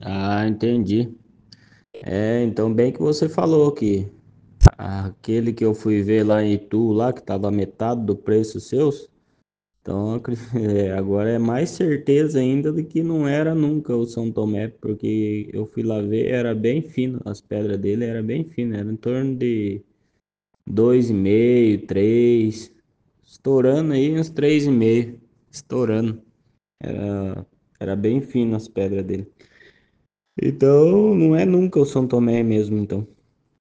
Ah, entendi. Então bem que você falou que aquele que eu fui ver lá em Itu, lá que tava metade do preço seus, então agora é mais certeza ainda de que não era nunca o São Tomé, porque eu fui lá ver, era bem fino, as pedras dele era bem fino, era em torno de 2,5, 3, estourando aí uns 3,5, estourando. Era bem fino as pedras dele. Então, não é nunca o São Tomé mesmo, então.